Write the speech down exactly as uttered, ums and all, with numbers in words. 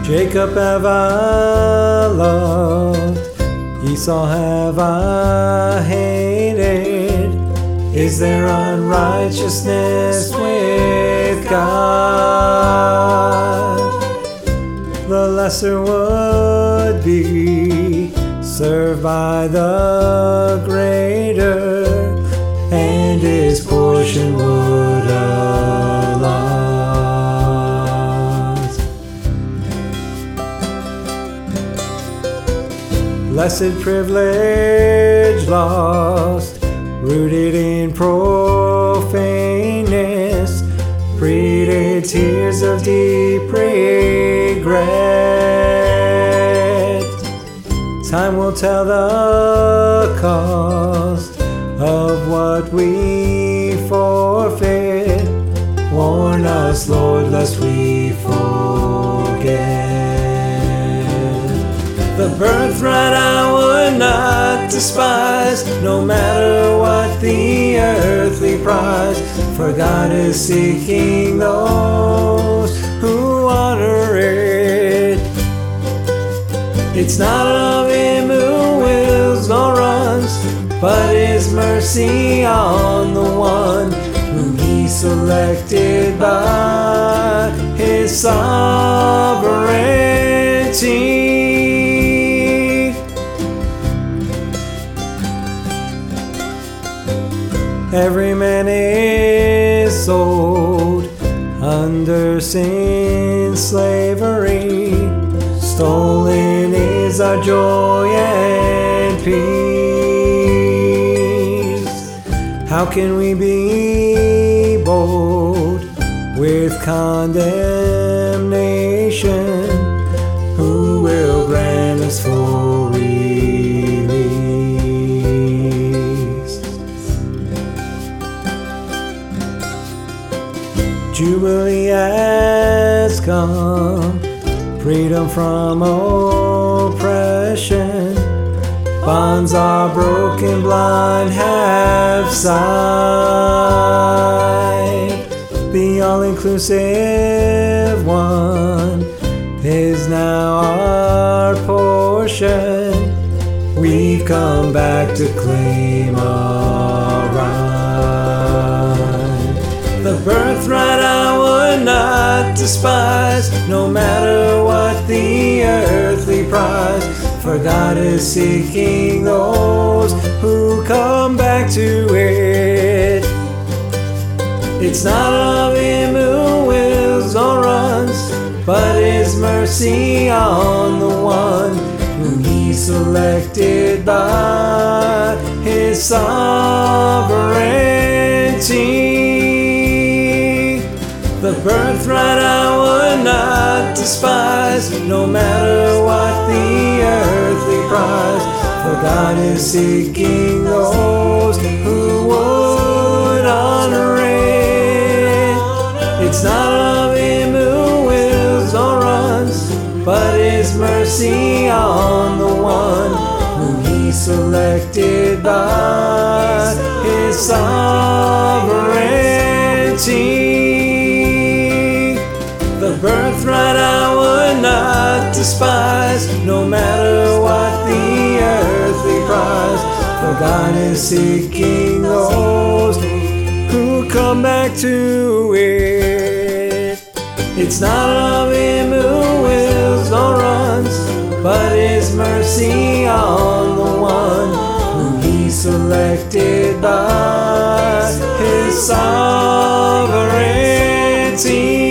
Jacob have I loved, Esau have I hated. Is there unrighteousness with God? The lesser would be served by the greater, and his portion would allot. Blessed privilege lost, rooted in profaneness, breeded tears of deep regret. Time will tell the cost of what we forfeit. Warn us, Lord, lest we forget. The birthright I would not despise, no matter what the earthly prize. For God is seeking those who honor it. It's not of him who wills nor runs, but his mercy on the one whom he selected by his sovereignty. Every man is sold under sin's slavery. Stolen is our joy and peace. How can we be bold with condemnation? Who will grant us full release? Jubilee has come, freedom from oppression. Bonds are broken, blind have sight. The all-inclusive one is now our portion. We've come back to claim our right. The birthright I would not despise, no matter what the earthly prize. For God is seeking those who come back to it. It's not of him who wills or runs, but his mercy on the one whom he selected by his sovereignty. The birthright I would not despise, no matter what the earthly prize. For God is seeking those who would honor it. It's not of him who wills or runs, but his mercy on the one whom he selected by his sovereignty. The birthright I would not despise, no matter what the earthly prize. For God is seeking those who come back to it. It's not of him who wills or runs, but his mercy on the one whom he selected by his sovereignty.